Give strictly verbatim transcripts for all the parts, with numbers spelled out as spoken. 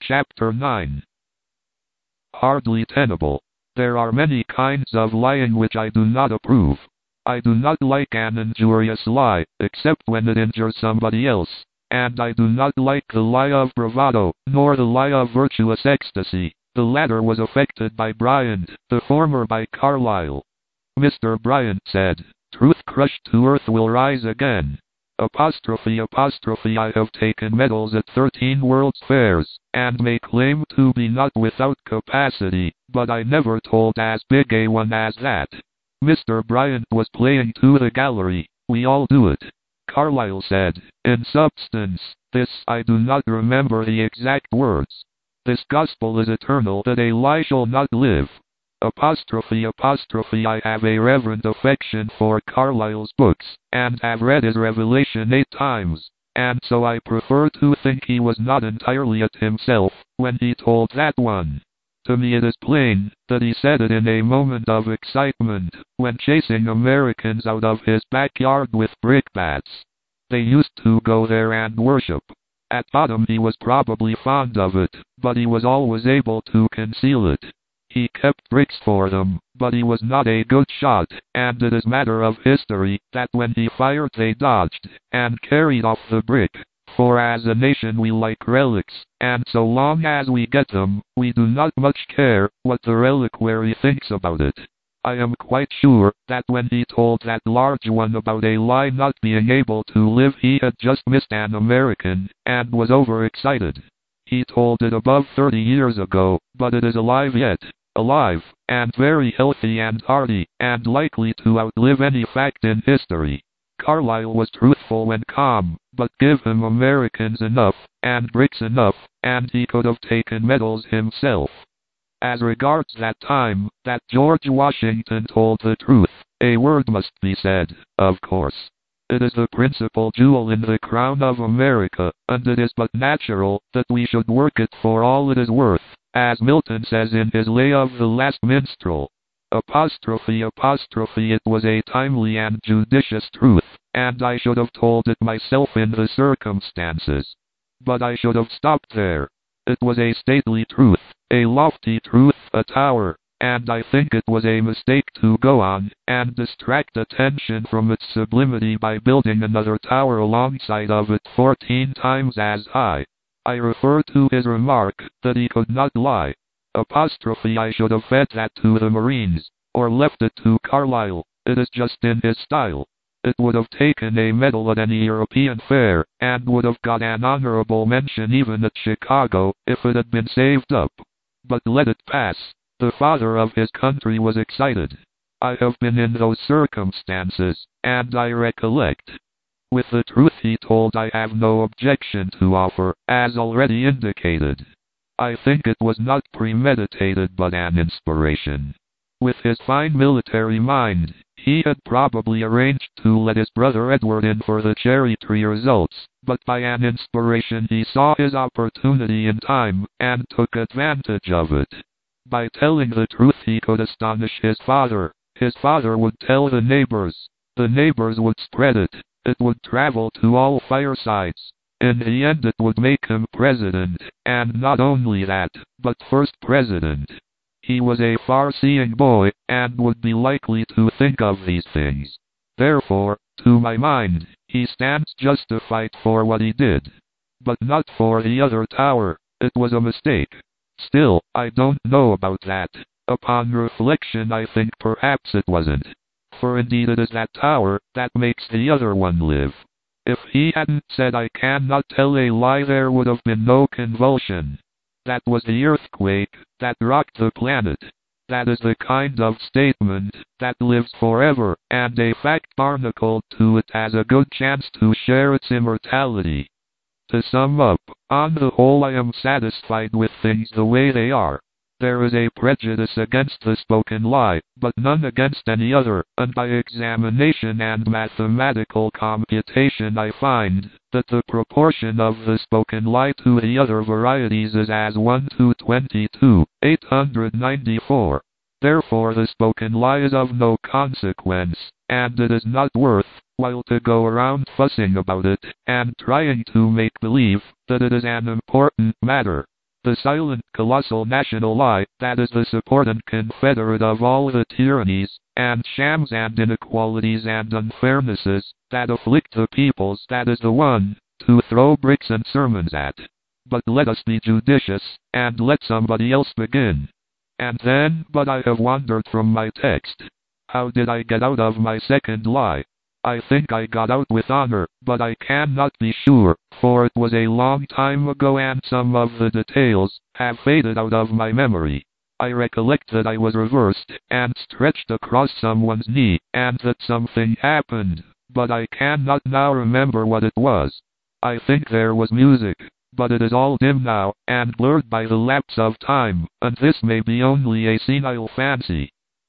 Chapter nine. Hardly tenable. There are many kinds of lying which I do not approve. I do not like an injurious lie, except when it injures somebody else, and I do not like the lie of bravado, nor the lie of virtuous ecstasy. The latter was affected by Bryant, the former by Carlyle. Mister Bryant said, "Truth crushed to earth will rise again." Apostrophe apostrophe I have taken medals at thirteen World's Fairs, and may claim to be not without capacity, but I never told as big a one as that. Mister Bryant was playing to the gallery. We all do it. Carlyle said, in substance, this, I do not remember the exact words. This gospel is eternal that a lie shall not live. Apostrophe apostrophe I have a reverent affection for Carlyle's books, and have read his Revelation eight times, and so I prefer to think he was not entirely at himself when he told that one. To me it is plain that he said it in a moment of excitement, when chasing Americans out of his backyard with brickbats. They used to go there and worship. At bottom he was probably fond of it, but he was always able to conceal it. He kept bricks for them, but he was not a good shot, and it is matter of history that when he fired they dodged, and carried off the brick, for as a nation we like relics, and so long as we get them, we do not much care what the reliquary thinks about it. I am quite sure that when he told that large one about a lie not being able to live he had just missed an American, and was overexcited. He told it above thirty years ago, but it is alive yet. Alive, and very healthy and hearty, and likely to outlive any fact in history. Carlyle was truthful when calm, but give him Americans enough, and bricks enough, and he could have taken medals himself. As regards that time, that George Washington told the truth, a word must be said, of course. It is the principal jewel in the crown of America, and it is but natural that we should work it for all it is worth, as Milton says in his Lay of the Last Minstrel. Apostrophe apostrophe it was a timely and judicious truth, and I should have told it myself in the circumstances. But I should have stopped there. It was a stately truth, a lofty truth, a tower, and I think it was a mistake to go on and distract attention from its sublimity by building another tower alongside of it fourteen times as high. I refer to his remark that he could not lie. Apostrophe I should have fed that to the Marines, or left it to Carlyle. It is just in his style. It would have taken a medal at any European fair, and would have got an honorable mention even at Chicago, if it had been saved up. But let it pass. The father of his country was excited. I have been in those circumstances, and I recollect. With the truth he told I have no objection to offer, as already indicated. I think it was not premeditated but an inspiration. With his fine military mind, he had probably arranged to let his brother Edward in for the cherry tree results, but by an inspiration he saw his opportunity in time, and took advantage of it. By telling the truth he could astonish his father. His father would tell the neighbors. The neighbors would spread it. It would travel to all firesides. In the end it would make him president, and not only that, but first president. He was a far-seeing boy, and would be likely to think of these things. Therefore, to my mind, he stands justified for what he did. But not for the other tower. It was a mistake. Still, I don't know about that. Upon reflection I think perhaps it wasn't. For indeed it is that tower that makes the other one live. If he hadn't said I cannot tell a lie there would have been no convulsion. That was the earthquake that rocked the planet. That is the kind of statement that lives forever, and a fact barnacled to it has a good chance to share its immortality. To sum up, on the whole I am satisfied with things the way they are. There is a prejudice against the spoken lie, but none against any other, and by examination and mathematical computation I find that the proportion of the spoken lie to the other varieties is as one to twenty-two, eight hundred ninety-four. Therefore the spoken lie is of no consequence, and it is not worth while to go around fussing about it, and trying to make believe that it is an important matter. The silent, colossal national lie, that is the support and confederate of all the tyrannies, and shams and inequalities and unfairnesses, that afflict the peoples, that is the one, to throw bricks and sermons at. But let us be judicious, and let somebody else begin. And then, but I have wandered from my text. How did I get out of my second lie? I think I got out with honor, but I cannot be sure, for it was a long time ago and some of the details have faded out of my memory. I recollect that I was reversed and stretched across someone's knee, and that something happened, but I cannot now remember what it was. I think there was music, but it is all dim now, and blurred by the lapse of time, and this may be only a senile fancy.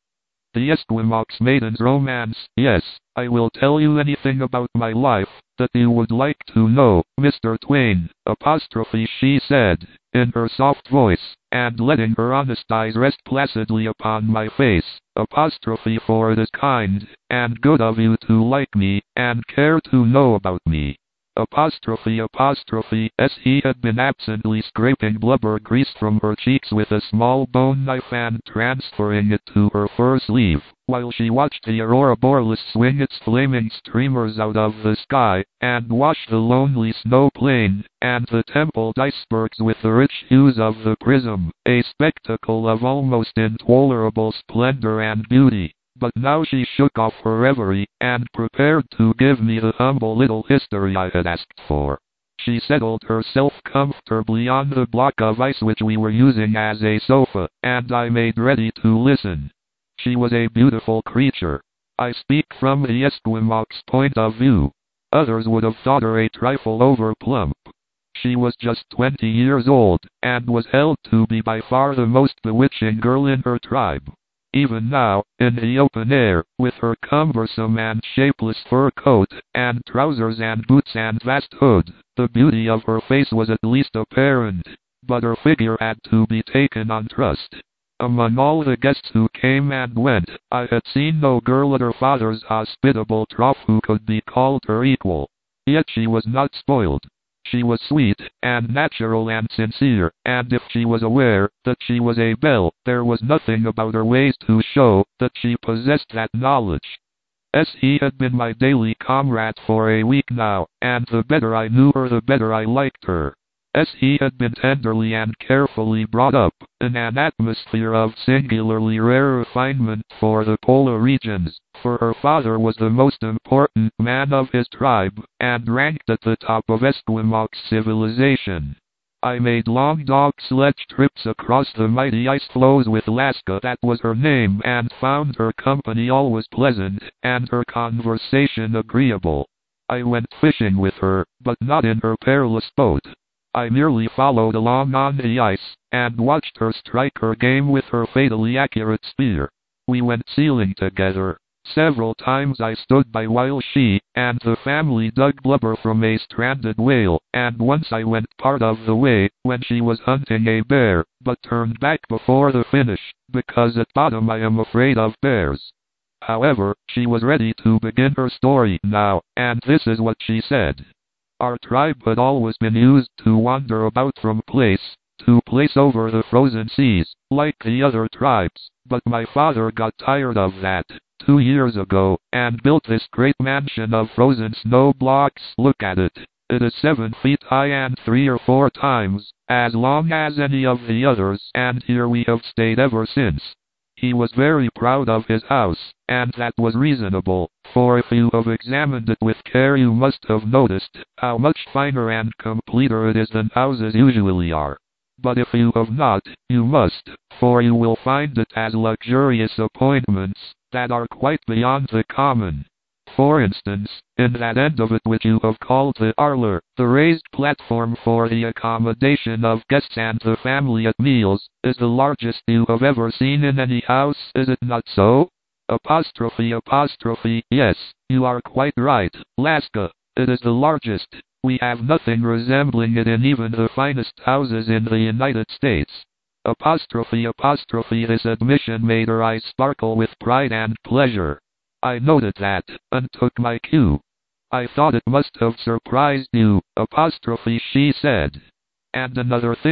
The Esquimaux Maiden's Romance. Yes, I will tell you anything about my life that you would like to know, Mister Twain, apostrophe she said, in her soft voice, and letting her honest eyes rest placidly upon my face, apostrophe for it is kind and good of you to like me, and care to know about me. Apostrophe apostrophe as he had been absently scraping blubber grease from her cheeks with a small bone knife and transferring it to her fur sleeve, while she watched the aurora borealis swing its flaming streamers out of the sky, and wash the lonely snow plain, and the templed icebergs with the rich hues of the prism, a spectacle of almost intolerable splendor and beauty. But now she shook off her reverie, and prepared to give me the humble little history I had asked for. She settled herself comfortably on the block of ice which we were using as a sofa, and I made ready to listen. She was a beautiful creature. I speak from the Esquimaux point of view. Others would have thought her a trifle over plump. She was just twenty years old, and was held to be by far the most bewitching girl in her tribe. Even now, in the open air, with her cumbersome and shapeless fur coat, and trousers and boots and vast hood, the beauty of her face was at least apparent, but her figure had to be taken on trust. Among all the guests who came and went, I had seen no girl at her father's hospitable trough who could be called her equal. Yet she was not spoiled. She was sweet, and natural and sincere, and if she was aware that she was a belle, there was nothing about her ways to show that she possessed that knowledge. As he had been my daily comrade for a week now, and the better I knew her the better I liked her. As he had been tenderly and carefully brought up, in an atmosphere of singularly rare refinement for the polar regions, for her father was the most important man of his tribe, and ranked at the top of Esquimaux civilization. I made long dog sledge trips across the mighty ice floes with Laska, that was her name, and found her company always pleasant, and her conversation agreeable. I went fishing with her, but not in her perilous boat. I merely followed along on the ice, and watched her strike her game with her fatally accurate spear. We went sealing together. Several times I stood by while she and the family dug blubber from a stranded whale, and once I went part of the way when she was hunting a bear, but turned back before the finish, because at bottom I am afraid of bears. However, she was ready to begin her story now, and this is what she said. Our tribe had always been used to wander about from place to place over the frozen seas, like the other tribes, but my father got tired of that two years ago, and built this great mansion of frozen snow blocks. Look at it. It is seven feet high and three or four times as long as any of the others, and here we have stayed ever since. He was very proud of his house, and that was reasonable, for if you have examined it with care you must have noticed how much finer and completer it is than houses usually are. But if you have not, you must, for you will find it has luxurious appointments that are quite beyond the common. For instance, in that end of it which you have called the parlor, the raised platform for the accommodation of guests and the family at meals, is the largest you have ever seen in any house, is it not so? Apostrophe apostrophe, yes, you are quite right, Laska, it is the largest. We have nothing resembling it in even the finest houses in the United States. Apostrophe apostrophe this admission made her eyes sparkle with pride and pleasure. I noted that, and took my cue. I thought it must have surprised you, apostrophe she said. And another thing,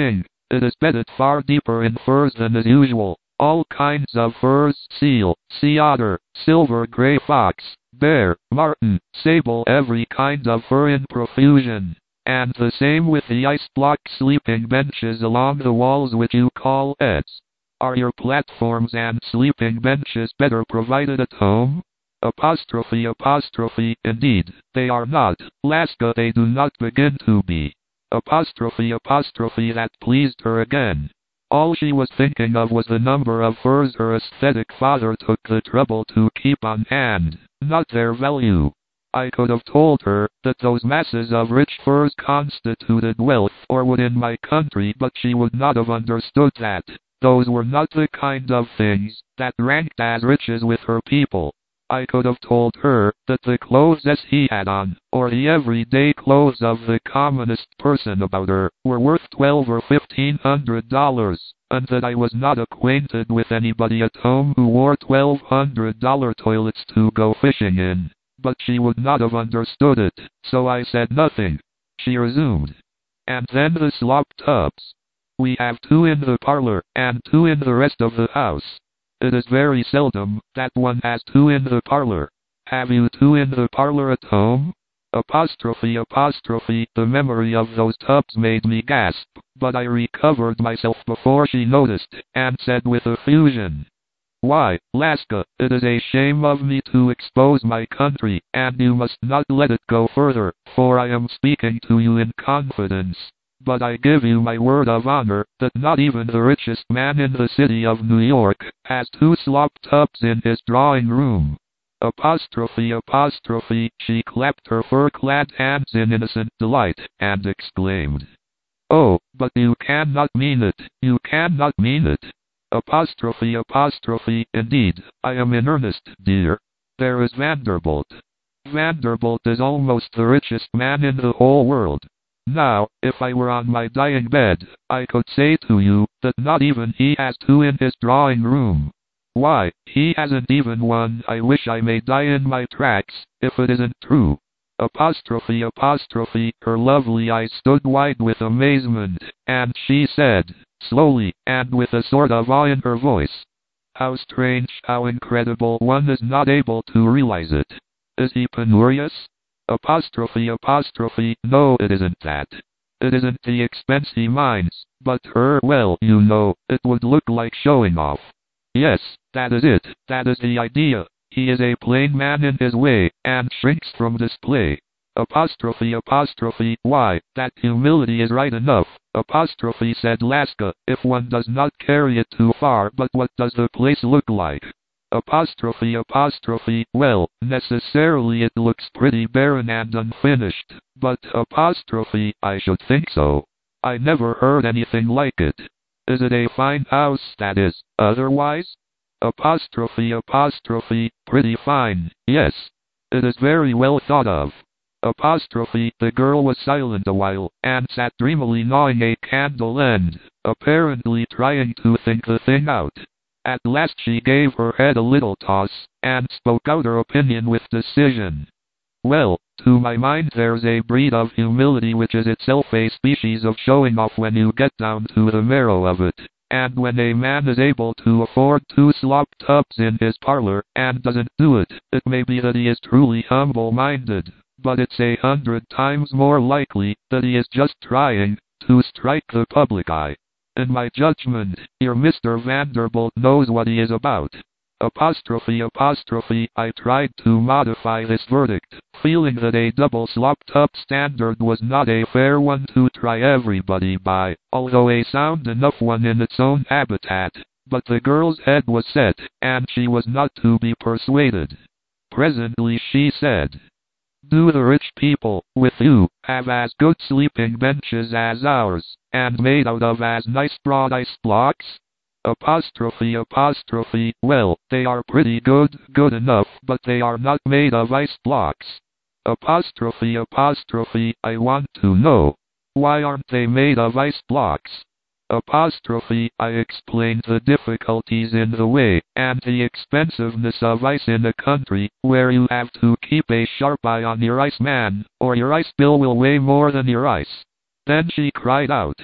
It is bedded far deeper in furs than is usual. All kinds of furs, seal, sea otter, silver gray fox, bear, marten, sable, every kind of fur in profusion. And the same with the ice block sleeping benches along the walls which you call beds. Are your platforms and sleeping benches better provided at home? Apostrophe apostrophe, indeed, they are not. Laska, they do not begin to be. Apostrophe apostrophe, that pleased her again. All she was thinking of was the number of furs her aesthetic father took the trouble to keep on hand, not their value. I could have told her that those masses of rich furs constituted wealth or wood in my country, but she would not have understood that. Those were not the kind of things that ranked as riches with her people. I could have told her that the clothes as he had on, or the everyday clothes of the commonest person about her, were worth twelve or fifteen hundred dollars, and that I was not acquainted with anybody at home who wore twelve hundred dollar toilets to go fishing in. But she would not have understood it, so I said nothing. She resumed. And then the slop tubs. We have two in the parlor, and two in the rest of the house. It is very seldom that one has two in the parlor. Have you two in the parlor at home? Apostrophe apostrophe, the memory of those tubs made me gasp, but I recovered myself before she noticed, and said with effusion, Why, Laska, it is a shame of me to expose my country, and you must not let it go further, for I am speaking to you in confidence. But I give you my word of honor that not even the richest man in the city of New York has two slop tubs in his drawing room. Apostrophe apostrophe, she clapped her fur-clad hands in innocent delight, and exclaimed, Oh, but you cannot mean it, you cannot mean it. Apostrophe apostrophe, indeed, I am in earnest, dear. There is Vanderbilt. Vanderbilt is almost the richest man in the whole world. Now, if I were on my dying bed, I could say to you that not even he has two in his drawing room. Why, he hasn't even one. I wish I may die in my tracks, if it isn't true. Apostrophe apostrophe, her lovely eyes stood wide with amazement, and she said, slowly, and with a sort of awe in her voice, How strange, how incredible, one is not able to realize it. Is he penurious? Apostrophe apostrophe, no, it isn't that. It isn't the expense he minds, but her, well, you know, it would look like showing off. Yes, that is it, that is the idea. He is a plain man in his way, and shrinks from display. Apostrophe apostrophe, why, that humility is right enough. Apostrophe, said Laska, if one does not carry it too far, but what does the place look like? Apostrophe apostrophe, well, necessarily it looks pretty barren and unfinished, but apostrophe, I should think so. I never heard anything like it. Is it a fine house, that is, otherwise? Apostrophe apostrophe, pretty fine, yes. It is very well thought of. Apostrophe, the girl was silent a while, and sat dreamily gnawing a candle end, apparently trying to think the thing out. At last she gave her head a little toss, and spoke out her opinion with decision. Well, to my mind there's a breed of humility which is itself a species of showing off when you get down to the marrow of it, and when a man is able to afford two slop tubs in his parlor, and doesn't do it, it may be that he is truly humble-minded, but it's a hundred times more likely that he is just trying to strike the public eye. In my judgment, your Mister Vanderbilt knows what he is about. Apostrophe apostrophe, I tried to modify this verdict, feeling that a double slop tub standard was not a fair one to try everybody by, although a sound enough one in its own habitat. But the girl's head was set, and she was not to be persuaded. Presently she said, Do the rich people, with you, have as good sleeping benches as ours, and made out of as nice broad ice blocks? Apostrophe apostrophe, well, they are pretty good, good enough, but they are not made of ice blocks. Apostrophe apostrophe, I want to know, why aren't they made of ice blocks? Apostrophe, I explained the difficulties in the way, and the expensiveness of ice in a country where you have to keep a sharp eye on your iceman, or your ice bill will weigh more than your ice. Then she cried out,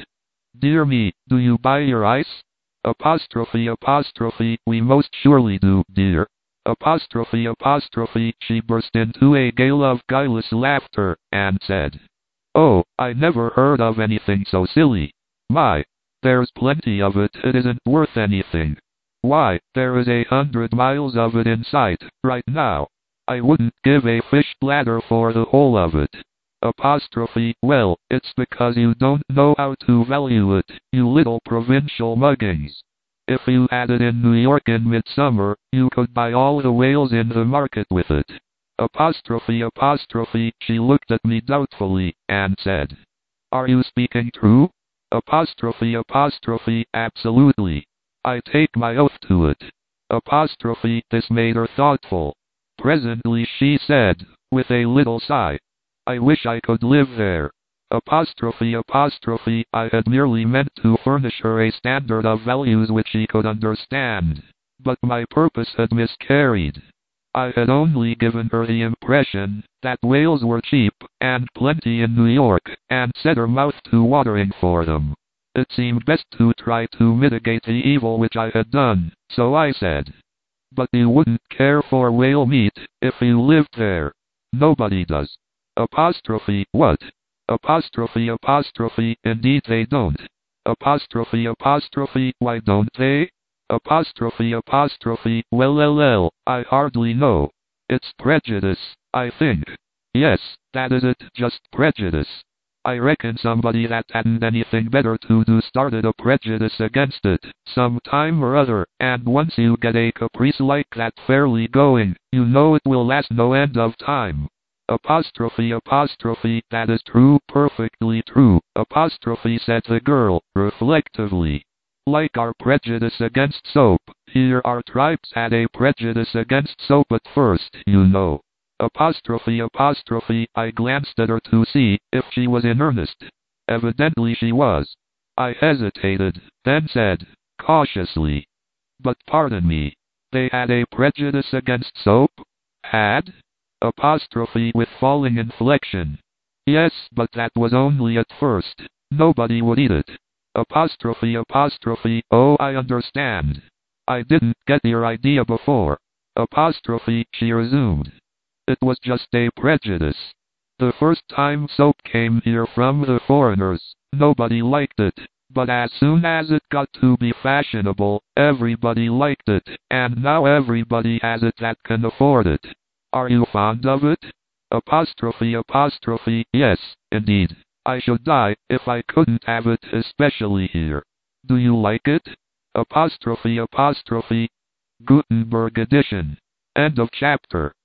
Dear me, do you buy your ice? Apostrophe apostrophe, we most surely do, dear. Apostrophe apostrophe, she burst into a gale of guileless laughter, and said, "Oh, I never heard of anything so silly. My, there's plenty of it, it isn't worth anything. Why, there is a hundred miles of it in sight, right now. I wouldn't give a fish bladder for the whole of it." Apostrophe, well, it's because you don't know how to value it, you little provincial muggings. If you had it in New York in midsummer, you could buy all the whales in the market with it. Apostrophe apostrophe, she looked at me doubtfully, and said, "Are you speaking true?" Apostrophe apostrophe, absolutely. I take my oath to it. Apostrophe, this made her thoughtful. Presently she said, with a little sigh, "I wish I could live there." Apostrophe apostrophe, I had merely meant to furnish her a standard of values which she could understand. But my purpose had miscarried. I had only given her the impression that whales were cheap, and plenty in New York, and set her mouth to watering for them. It seemed best to try to mitigate the evil which I had done, so I said, "But you wouldn't care for whale meat, if you lived there." "Nobody does." Apostrophe, what? Apostrophe apostrophe, indeed they don't. Apostrophe apostrophe, why don't they? Apostrophe apostrophe, well ll, I hardly know. It's prejudice, I think. Yes, that is it, just prejudice. I reckon somebody that hadn't anything better to do started a prejudice against it, some time or other, and once you get a caprice like that fairly going, you know it will last no end of time. Apostrophe apostrophe, that is true, perfectly true, apostrophe, said the girl, reflectively. Like our prejudice against soap, here our tribes had a prejudice against soap at first, you know. Apostrophe apostrophe, I glanced at her to see if she was in earnest. Evidently she was. I hesitated, then said, cautiously, "But pardon me, they had a prejudice against soap?" Had? Apostrophe, with falling inflection. Yes, but that was only at first. Nobody would eat it. Apostrophe apostrophe, oh, I understand. I didn't get your idea before. Apostrophe, she resumed. It was just a prejudice. The first time soap came here from the foreigners, nobody liked it. But as soon as it got to be fashionable, everybody liked it, and now everybody has it that can afford it. Are you fond of it? Apostrophe apostrophe, yes, indeed. I should die if I couldn't have it, especially here. Do you like it? Apostrophe apostrophe. Gutenberg edition. End of chapter.